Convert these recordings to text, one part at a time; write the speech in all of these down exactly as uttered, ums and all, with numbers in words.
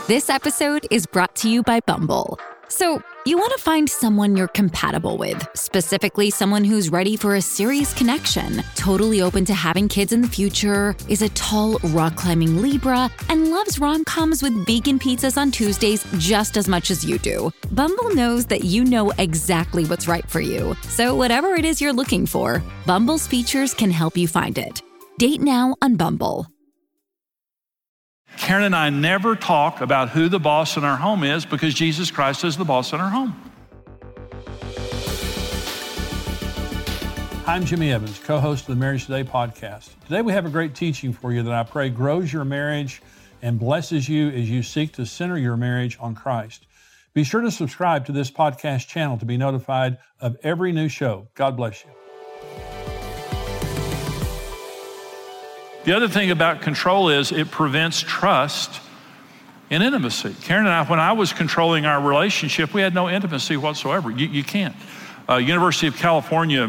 This episode is brought to you by Bumble. So, you want to find someone you're compatible with, specifically someone who's ready for a serious connection, totally open to having kids in the future, is a tall, rock-climbing Libra, and loves rom-coms with vegan pizzas on Tuesdays just as much as you do. Bumble knows that you know exactly what's right for you. So whatever it is you're looking for, Bumble's features can help you find it. Date now on Bumble. Karen and I never talk about who the boss in our home is because Jesus Christ is the boss in our home. I'm Jimmy Evans, co-host of the Marriage Today podcast. Today we have a great teaching for you that I pray grows your marriage and blesses you as you seek to center your marriage on Christ. Be sure to subscribe to this podcast channel to be notified of every new show. God bless you. The other thing about control is it prevents trust and intimacy. Karen and I, when I was controlling our relationship, we had no intimacy whatsoever. You, you can't. Uh, University of California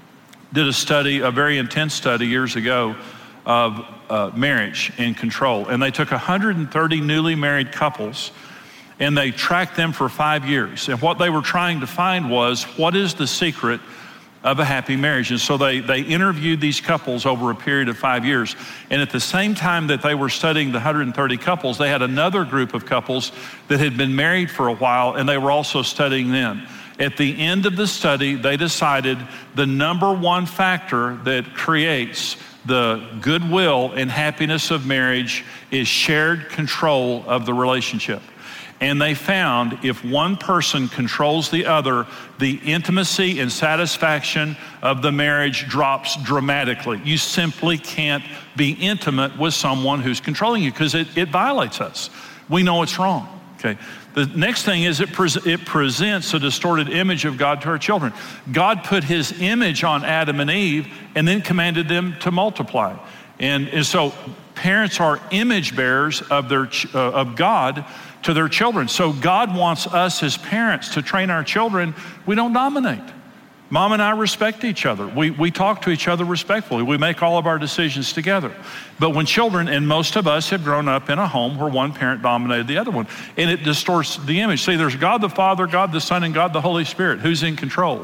did a study, a very intense study years ago of uh, marriage and control. And they took one hundred thirty newly married couples and they tracked them for five years. And what they were trying to find was, what is the secret of a happy marriage? And so they, they interviewed these couples over a period of five years. And at the same time that they were studying the one hundred thirty couples, they had another group of couples that had been married for a while, and they were also studying them. At the end of the study, they decided the number one factor that creates the goodwill and happiness of marriage is shared control of the relationship. And they found if one person controls the other, the intimacy and satisfaction of the marriage drops dramatically. You simply can't be intimate with someone who's controlling you because it, it violates us. We know it's wrong, okay? The next thing is it, pre- it presents a distorted image of God to our children. God put his image on Adam and Eve and then commanded them to multiply. And, and so parents are image bearers of, their, uh, of God to their children. So God wants us as parents to train our children. We don't dominate. Mom and I respect each other. We, we talk to each other respectfully. We make all of our decisions together. But when children, and most of us have grown up in a home where one parent dominated the other one, and it distorts the image. See, there's God the Father, God the Son, and God the Holy Spirit. Who's in control?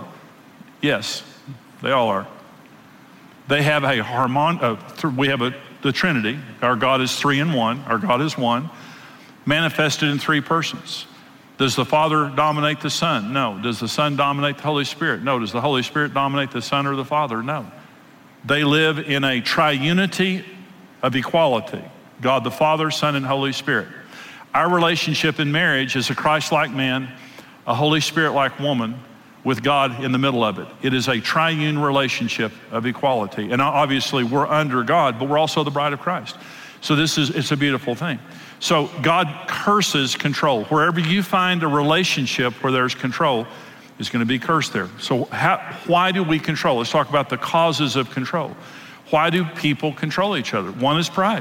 Yes, they all are. They have a harmon, uh, th- we have a, the Trinity. Our God is three in one. Our God is one, manifested in three persons. Does the Father dominate the Son? No. Does the Son dominate the Holy Spirit? No. Does the Holy Spirit dominate the Son or the Father? No. They live in a triunity of equality. God the Father, Son, and Holy Spirit. Our relationship in marriage is a Christ-like man, a Holy Spirit-like woman, with God in the middle of it. It is a triune relationship of equality. And obviously we're under God, but we're also the bride of Christ. So this is, it's a beautiful thing. So God curses control. Wherever you find a relationship where there's control, it's going to be cursed there. So how, why do we control? Let's talk about the causes of control. Why do people control each other? One is pride.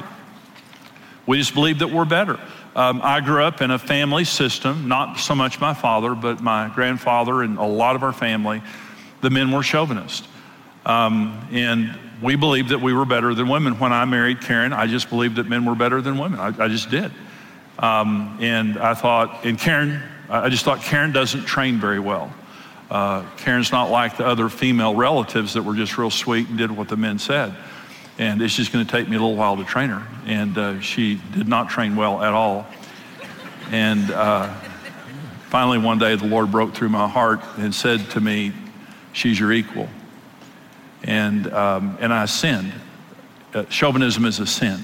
We just believe that we're better. Um, I grew up in a family system, not so much my father, but my grandfather and a lot of our family. The men were chauvinists. Um, and we believed that we were better than women. When I married Karen, I just believed that men were better than women. I, I just did. Um, and I thought, and Karen, I just thought Karen doesn't train very well. Uh, Karen's not like the other female relatives that were just real sweet and did what the men said. And it's just going to take me a little while to train her. And uh, she did not train well at all. And uh, finally one day the Lord broke through my heart and said to me, she's your equal. And um, and I sinned. Uh, chauvinism is a sin.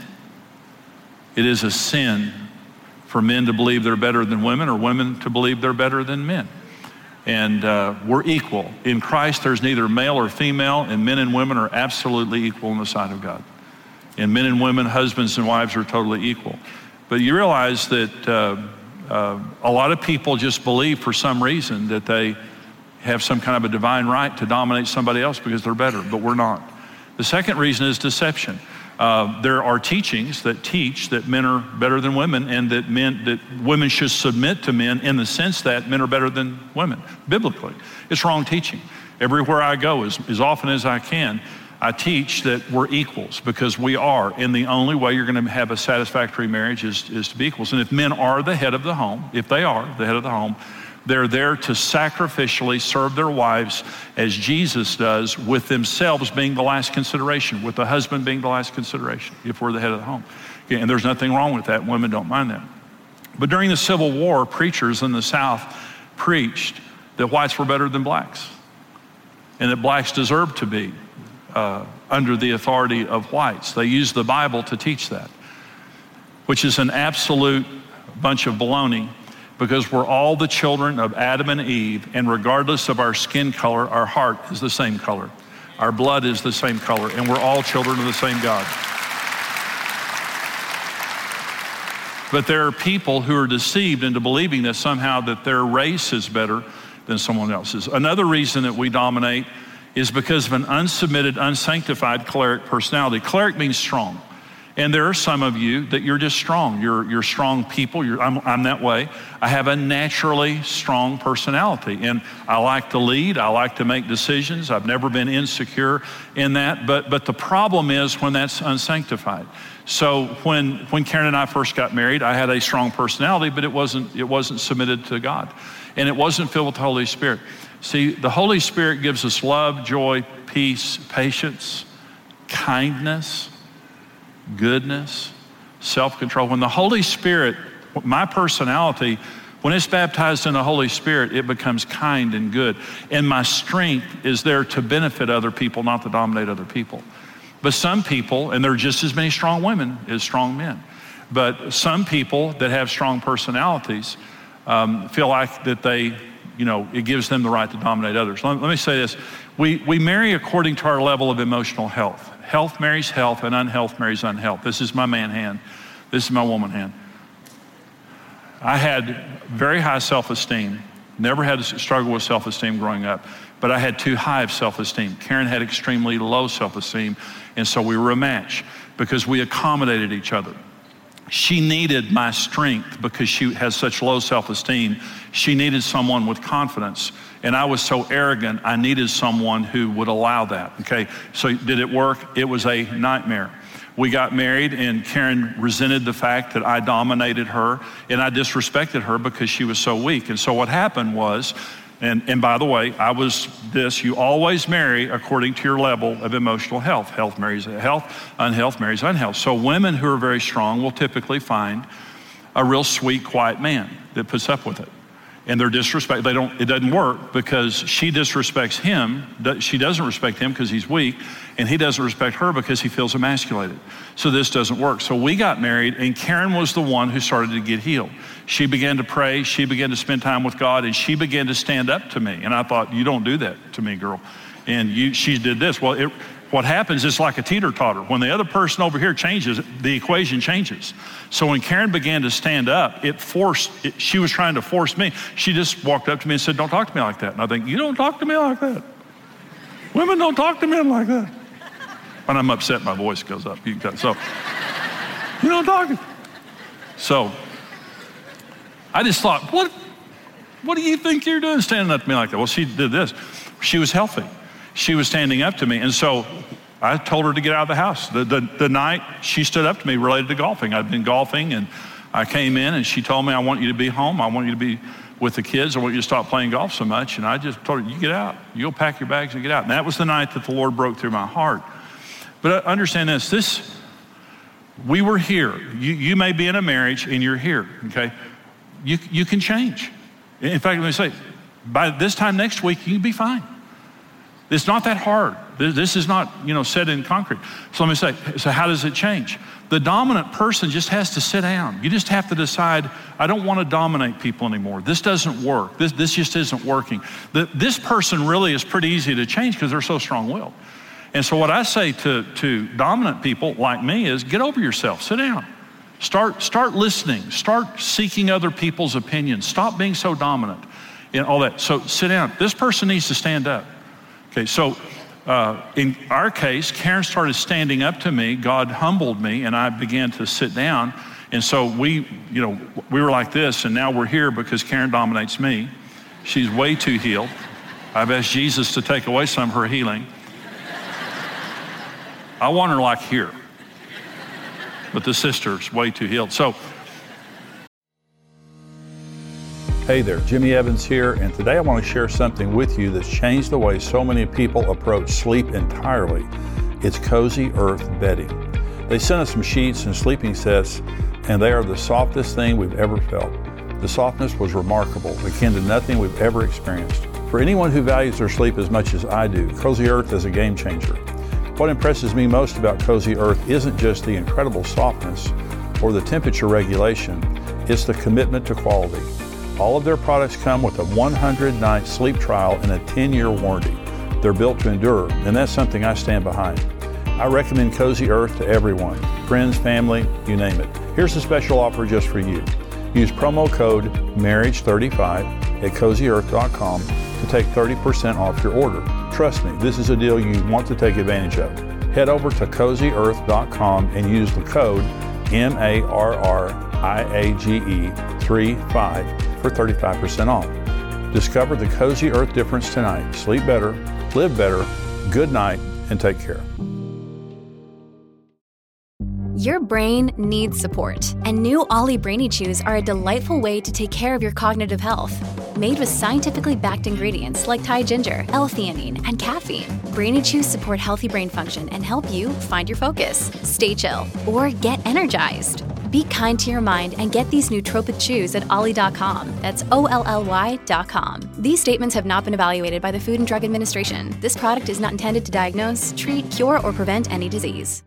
It is a sin for men to believe they're better than women or women to believe they're better than men. And uh, we're equal. In Christ, there's neither male or female, and men and women are absolutely equal in the sight of God. And men and women, husbands and wives are totally equal. But you realize that uh, uh, a lot of people just believe for some reason that they have some kind of a divine right to dominate somebody else because they're better, but we're not. The second reason is deception. Uh, there are teachings that teach that men are better than women and that men that women should submit to men in the sense that men are better than women, biblically. It's wrong teaching. Everywhere I go, as, as often as I can, I teach that we're equals because we are. And the only way you're going to have a satisfactory marriage is, is to be equals. And if men are the head of the home, if they are the head of the home, they're there to sacrificially serve their wives as Jesus does, with themselves being the last consideration, with the husband being the last consideration, if we're the head of the home. Okay, and there's nothing wrong with that. Women don't mind that. But during the Civil War, preachers in the South preached that whites were better than blacks and that blacks deserved to be uh, under the authority of whites. They used the Bible to teach that, which is an absolute bunch of baloney, because we're all the children of Adam and Eve, and regardless of our skin color, our heart is the same color. Our blood is the same color, and we're all children of the same God. But there are people who are deceived into believing that somehow that their race is better than someone else's. Another reason that we dominate is because of an unsubmitted, unsanctified choleric personality. Choleric means strong. And there are some of you that you're just strong. You're, you're strong people. You're, I'm, I'm that way. I have a naturally strong personality, and I like to lead. I like to make decisions. I've never been insecure in that. But, but the problem is when that's unsanctified. So when, when Karen and I first got married, I had a strong personality, but it wasn't, it wasn't submitted to God. And it wasn't filled with the Holy Spirit. See, the Holy Spirit gives us love, joy, peace, patience, kindness, goodness, self-control. When the Holy Spirit, my personality, when it's baptized in the Holy Spirit, it becomes kind and good. And my strength is there to benefit other people, not to dominate other people. But some people, and there are just as many strong women as strong men, but some people that have strong personalities um, feel like that they, you know, it gives them the right to dominate others. Let, let me say this. We, we marry according to our level of emotional health. Health marries health, and unhealth marries unhealth. This is my man hand. This is my woman hand. I had very high self-esteem. Never had to struggle with self-esteem growing up, but I had too high of self-esteem. Karen had extremely low self-esteem, and so we were a match because we accommodated each other. She needed my strength because she has such low self-esteem. She needed someone with confidence. And I was so arrogant, I needed someone who would allow that, okay? So did it work? It was a nightmare. We got married, and Karen resented the fact that I dominated her, and I disrespected her because she was so weak. And so what happened was, and, and by the way, I was this, you always marry according to your level of emotional health. Health marries health, unhealth marries unhealth. So women who are very strong will typically find a real sweet, quiet man that puts up with it. And they're disrespect, they don't, it doesn't work because she disrespects him. She doesn't respect him because he's weak, and he doesn't respect her because he feels emasculated. So this doesn't work. So we got married, and Karen was the one who started to get healed. She began to pray, she began to spend time with God, and she began to stand up to me. And I thought, you don't do that to me, girl. And you, she did this. Well, it, what happens is like a teeter-totter. When the other person over here changes, the equation changes. So when Karen began to stand up, it forced, it, she was trying to force me. She just walked up to me and said, don't talk to me like that. And I think, you don't talk to me like that. Women don't talk to men like that. When I'm upset, my voice goes up. You can, so, you don't talk. So I just thought, what, what do you think you're doing standing up to me like that? Well, she did this. She was healthy. She was standing up to me. And so I told her to get out of the house. The, the, the night she stood up to me related to golfing. I'd been golfing, and I came in, and she told me, I want you to be home. I want you to be with the kids. I want you to stop playing golf so much. And I just told her, you get out. You go pack your bags and get out. And that was the night that the Lord broke through my heart. But understand this, this, we were here. You, you may be in a marriage and you're here, okay? You, you can change. In fact, let me say, by this time next week, you can be fine. It's not that hard. This is not, you know, set in concrete. So let me say, so how does it change? The dominant person just has to sit down. You just have to decide, I don't want to dominate people anymore. This doesn't work. This, this just isn't working. The, this person really is pretty easy to change because they're so strong-willed. And so what I say to, to dominant people like me is get over yourself, sit down. Start, start listening, start seeking other people's opinions. Stop being so dominant and all that. So sit down. This person needs to stand up. Okay, so uh, in our case, Karen started standing up to me. God humbled me, and I began to sit down. And so we, you know, we were like this, and now we're here because Karen dominates me. She's way too healed. I've asked Jesus to take away some of her healing. I want her like here. But the sister's way too healed. So, hey there, Jimmy Evans here, and today I want to share something with you that's changed the way so many people approach sleep entirely. It's Cozy Earth bedding. They sent us some sheets and sleeping sets, and they are the softest thing we've ever felt. The softness was remarkable, akin to nothing we've ever experienced. For anyone who values their sleep as much as I do, Cozy Earth is a game changer. What impresses me most about Cozy Earth isn't just the incredible softness or the temperature regulation, it's the commitment to quality. All of their products come with a one hundred night sleep trial and a ten year warranty. They're built to endure, and that's something I stand behind. I recommend Cozy Earth to everyone, friends, family, you name it. Here's a special offer just for you. Use promo code marriage thirty-five at cozy earth dot com to take thirty percent off your order. Trust me, this is a deal you want to take advantage of. Head over to cozy earth dot com and use the code M A R R I A G E thirty-five for thirty-five percent off. Discover the Cozy Earth difference tonight. Sleep better, live better, good night, and take care. Your brain needs support, and new Ollie Brainy Chews are a delightful way to take care of your cognitive health. Made with scientifically backed ingredients like Thai ginger, L-theanine, and caffeine, Brainy Chews support healthy brain function and help you find your focus, stay chill, or get energized. Be kind to your mind and get these nootropic chews at ollie dot com. That's O L L Y dot com. These statements have not been evaluated by the Food and Drug Administration. This product is not intended to diagnose, treat, cure, or prevent any disease.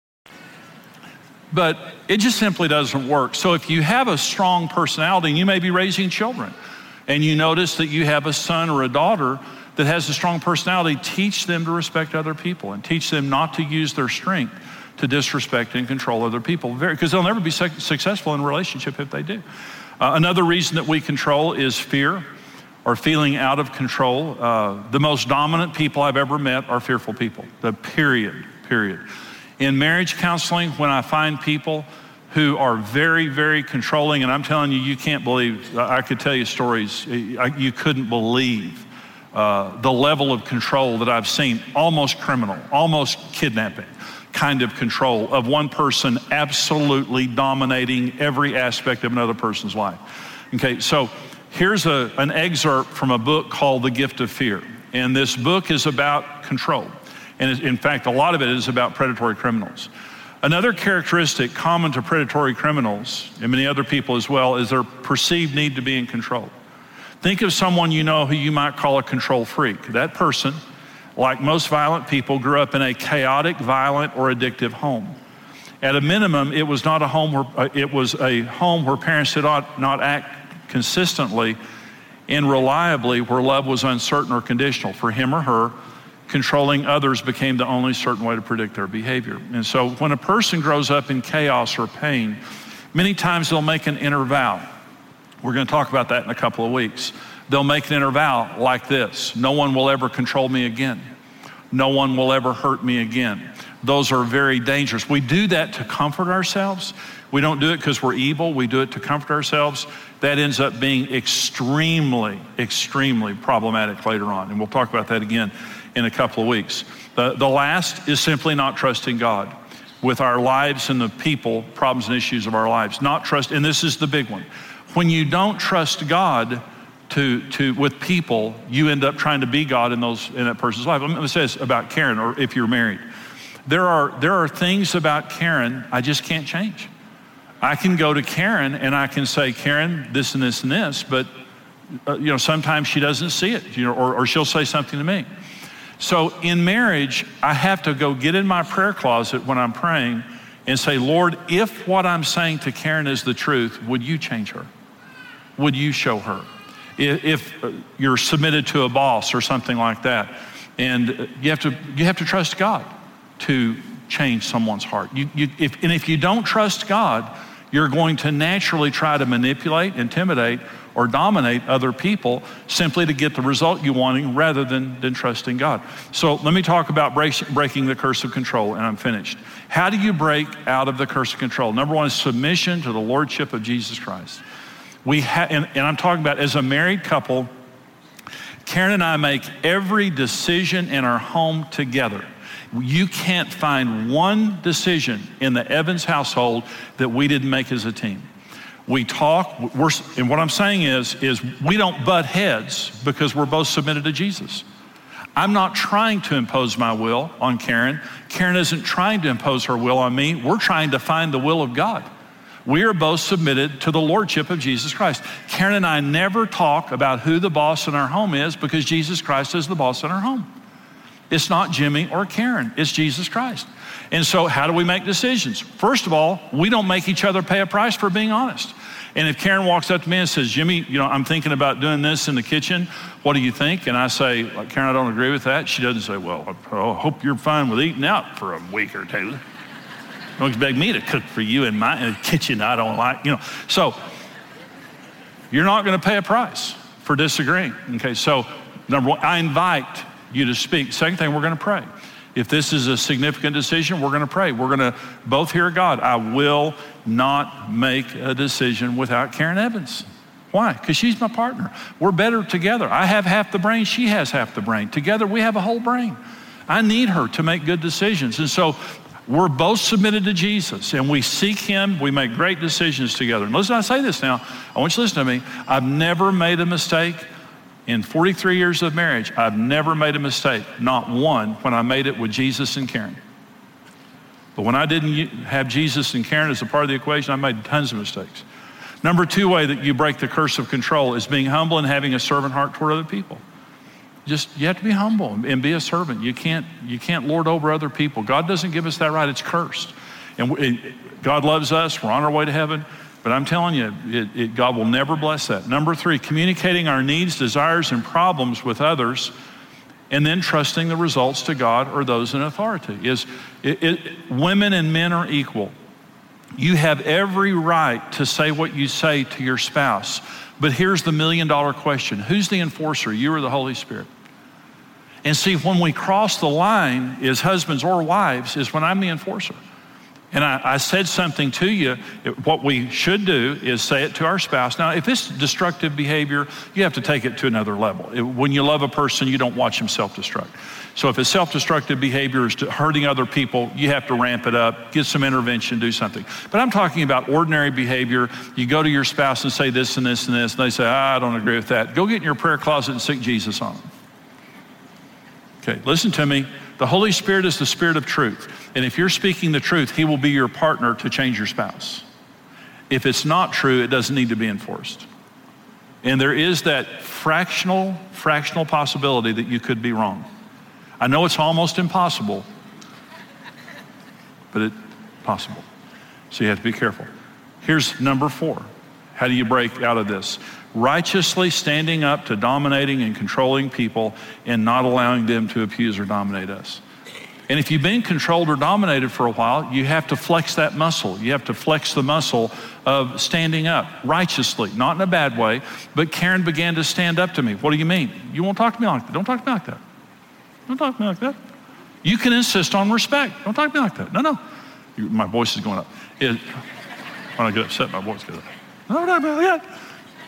but it just simply doesn't work. So if you have a strong personality, and you may be raising children, and you notice that you have a son or a daughter that has a strong personality, teach them to respect other people and teach them not to use their strength to disrespect and control other people, because they'll never be su- successful in a relationship if they do. Uh, another reason that we control is fear or feeling out of control. Uh, the most dominant people I've ever met are fearful people, the period, period. In marriage counseling, when I find people who are very, very controlling, and I'm telling you, you can't believe, I could tell you stories, you couldn't believe uh, the level of control that I've seen, almost criminal, almost kidnapping kind of control of one person absolutely dominating every aspect of another person's life. Okay, so here's a, an excerpt from a book called The Gift of Fear. And this book is about control. And in fact, a lot of it is about predatory criminals. Another characteristic common to predatory criminals, and many other people as well, is their perceived need to be in control. Think of someone you know who you might call a control freak. That person, like most violent people, grew up in a chaotic, violent, or addictive home. At a minimum, it was not a home where, uh, it was a home where parents did not, not act consistently and reliably, where love was uncertain or conditional. For him or her, controlling others became the only certain way to predict their behavior. And so when a person grows up in chaos or pain, many times they'll make an inner vow. We're going to talk about that in a couple of weeks. They'll make an inner vow like this: no one will ever control me again. No one will ever hurt me again. Those are very dangerous. We do that to comfort ourselves. We don't do it because we're evil. We do it to comfort ourselves. That ends up being extremely, extremely problematic later on. And we'll talk about that again in a couple of weeks. The, the last is simply not trusting God with our lives and the people, problems and issues of our lives. Not trust, and this is the big one. When you don't trust God to, to with people, you end up trying to be God in those in that person's life. I'm going to say this about Karen, or if you're married. There are there are things about Karen I just can't change. I can go to Karen and I can say, Karen, this and this and this, but uh, you know, sometimes she doesn't see it, you know, or, or she'll say something to me. So in marriage, I have to go get in my prayer closet when I'm praying and say, Lord, if what I'm saying to Karen is the truth, would you change her? Would you show her? If, if you're submitted to a boss or something like that, and you have to you have to trust God to change someone's heart. You, you, if, and if you don't trust God, you're going to naturally try to manipulate, intimidate, or dominate other people simply to get the result you're wanting rather than, than trusting God. So let me talk about break, breaking the curse of control, and I'm finished. How do you break out of the curse of control? Number one is submission to the lordship of Jesus Christ. We ha- and, and I'm talking about as a married couple, Karen and I make every decision in our home together. You can't find one decision in the Evans household that we didn't make as a team. We talk, we're, and what I'm saying is, is we don't butt heads because we're both submitted to Jesus. I'm not trying to impose my will on Karen. Karen isn't trying to impose her will on me. We're trying to find the will of God. We are both submitted to the lordship of Jesus Christ. Karen and I never talk about who the boss in our home is because Jesus Christ is the boss in our home. It's not Jimmy or Karen, it's Jesus Christ. And so how do we make decisions? First of all, we don't make each other pay a price for being honest. And if Karen walks up to me and says, Jimmy, you know, I'm thinking about doing this in the kitchen, what do you think? And I say, Karen, I don't agree with that. She doesn't say, well, I hope you're fine with eating out for a week or two. Don't expect me to cook for you in my in the kitchen I don't like, you know. So you're not gonna pay a price for disagreeing, okay? So number one, I invite you to speak. Second thing, we're gonna pray. If this is a significant decision, we're gonna pray. We're gonna both hear God. I will not make a decision without Karen Evans. Why? Because she's my partner. We're better together. I have half the brain, she has half the brain. Together we have a whole brain. I need her to make good decisions. And so we're both submitted to Jesus and we seek him, we make great decisions together. And listen, I say this now, I want you to listen to me. I've never made a mistake. In forty-three years of marriage, I've never made a mistake, not one, when I made it with Jesus and Karen. But when I didn't have Jesus and Karen as a part of the equation, I made tons of mistakes. Number two way that you break the curse of control is being humble and having a servant heart toward other people. Just, you have to be humble and be a servant. You can't, you can't lord over other people. God doesn't give us that right, it's cursed. And we, God loves us, we're on our way to heaven. But I'm telling you, it, it, God will never bless that. Number three, communicating our needs, desires, and problems with others, and then trusting the results to God or those in authority. Is it, it, women and men are equal. You have every right to say what you say to your spouse. But here's the million dollar question. Who's the enforcer, you or the Holy Spirit? And see, when we cross the line as husbands or wives is when I'm the enforcer. And I, I said something to you, it, what we should do is say it to our spouse. Now, if it's destructive behavior, you have to take it to another level. It, when you love a person, you don't watch them self-destruct. So if it's self-destructive behavior is hurting other people, you have to ramp it up, get some intervention, do something. But I'm talking about ordinary behavior. You go to your spouse and say this and this and this, and they say, ah, I don't agree with that. Go get in your prayer closet and seek Jesus on them. Okay, listen to me. The Holy Spirit is the Spirit of truth. And if you're speaking the truth, he will be your partner to change your spouse. If it's not true, it doesn't need to be enforced. And there is that fractional, fractional possibility that you could be wrong. I know it's almost impossible, but it's possible. So you have to be careful. Here's number four. How do you break out of this? Righteously standing up to dominating and controlling people and not allowing them to abuse or dominate us. And if you've been controlled or dominated for a while, you have to flex that muscle. You have to flex the muscle of standing up righteously, not in a bad way, but Karen began to stand up to me. What do you mean? You won't talk to me like that. Don't talk to me like that. Don't talk to me like that. You can insist on respect. Don't talk to me like that. No, no. You, my voice is going up. It, when I get upset, my voice goes up. No, don't talk to me like that.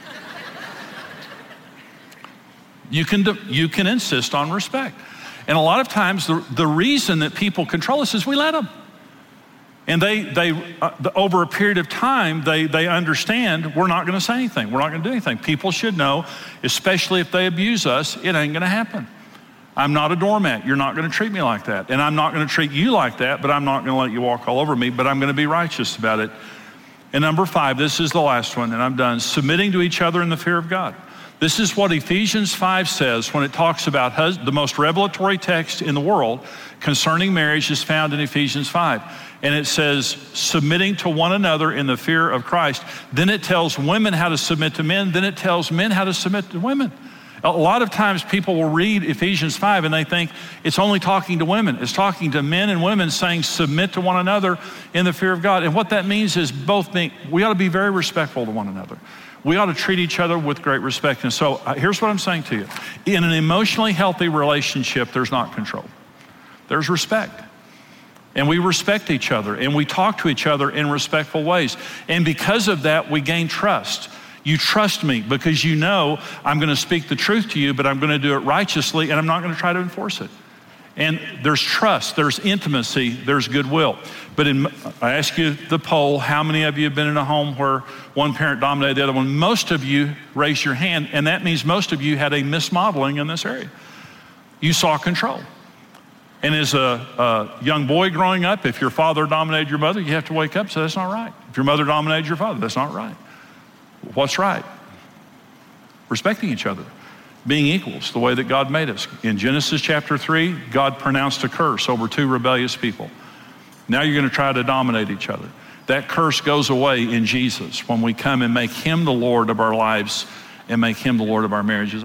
You can, you can insist on respect. And a lot of times the, the reason that people control us is we let them. And they, they uh, the, over a period of time, they, they understand we're not gonna say anything. We're not gonna do anything. People should know, especially if they abuse us, it ain't gonna happen. I'm not a doormat. You're not gonna treat me like that. And I'm not gonna treat you like that, but I'm not gonna let you walk all over me, but I'm gonna be righteous about it. And number five, this is the last one, and I'm done. Submitting to each other in the fear of God. This is what Ephesians five says when it talks about hus- the most revelatory text in the world concerning marriage is found in Ephesians five. And it says, submitting to one another in the fear of Christ. Then it tells women how to submit to men. Then it tells men how to submit to women. A lot of times people will read Ephesians five and they think it's only talking to women. It's talking to men and women saying submit to one another in the fear of God. And what that means is both being, we ought to be very respectful to one another. We ought to treat each other with great respect. And so uh, here's what I'm saying to you. In an emotionally healthy relationship, there's not control. There's respect. And we respect each other and we talk to each other in respectful ways. And because of that, we gain trust. You trust me because you know I'm gonna speak the truth to you, but I'm gonna do it righteously and I'm not gonna try to enforce it. And there's trust, there's intimacy, there's goodwill. But in, I ask you the poll, how many of you have been in a home where one parent dominated the other one? Most of you raised your hand, and that means most of you had a mismodeling in this area. You saw control. And as a, a young boy growing up, if your father dominated your mother, you have to wake up and say, that's not right. If your mother dominated your father, that's not right. What's right? Respecting each other. Being equals, the way that God made us. In Genesis chapter three, God pronounced a curse over two rebellious people. Now you're going to try to dominate each other. That curse goes away in Jesus when we come and make him the Lord of our lives and make him the Lord of our marriages.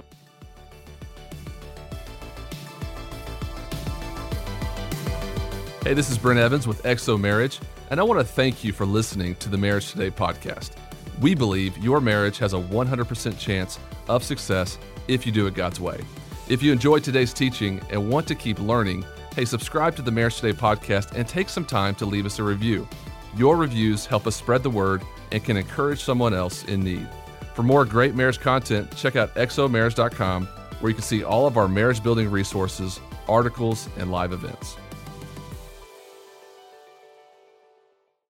Hey, this is Brent Evans with X O Marriage, and I want to thank you for listening to the Marriage Today podcast. We believe your marriage has a one hundred percent chance of success if you do it God's way. If you enjoyed today's teaching and want to keep learning, hey, subscribe to the Marriage Today podcast and take some time to leave us a review. Your reviews help us spread the word and can encourage someone else in need. For more great marriage content, check out X O marriage dot com, where you can see all of our marriage building resources, articles, and live events.